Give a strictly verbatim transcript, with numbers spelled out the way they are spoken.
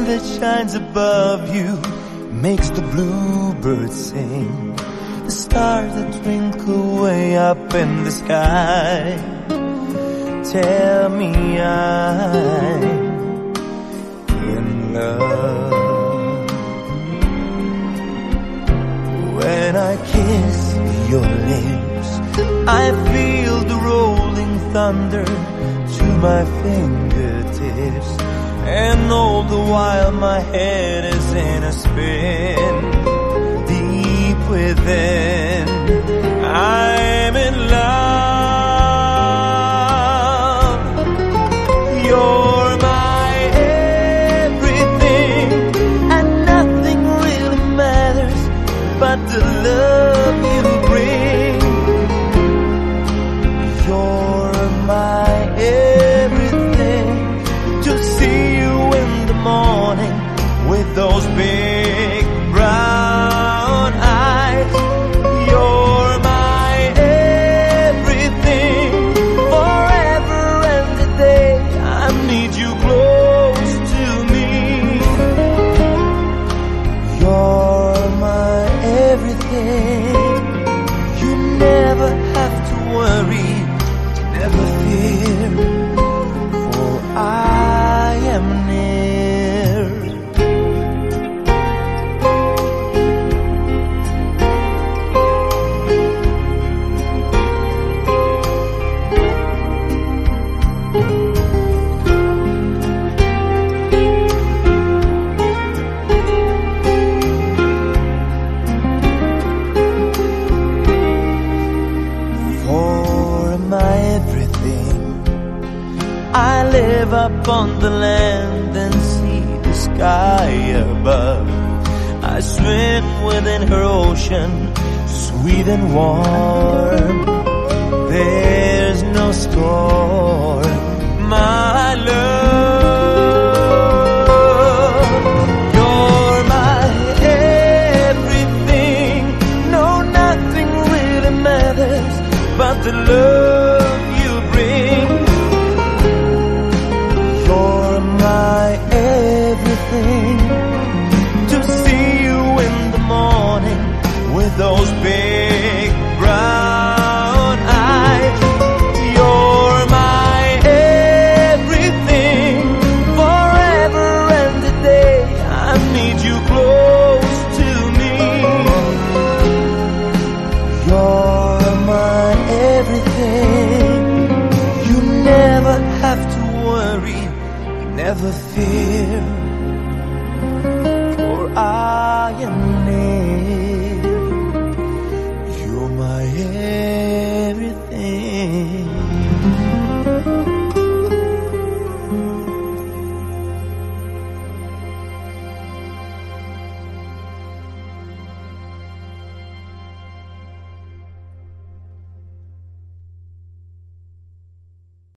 that shines above you makes the bluebird sing. The stars that twinkle way up in the sky tell me I'm in love. When I kiss your lips, I feel the rolling thunder to my fingertips, and all the while my head is in a spin. Deep within, I'm in love. You're my everything, and nothing really matters but the love you bring. You're my everything, to see you in the morning with those big brown eyes. You're my everything, forever and a day. I need you close to me. You're my everything. You never have to worry, never fear, for I am near. For my everything, I live up on the land and see the sky above. I swim within her ocean, sweet and warm. There's no storm, my love. You're my everything. No, nothing really matters but the love you bring. You're my everything, to see you in the morning with those big brown eyes. You're my everything, forever and a day. I need you close to me. You're my everything. You never have to worry, never fear, for I am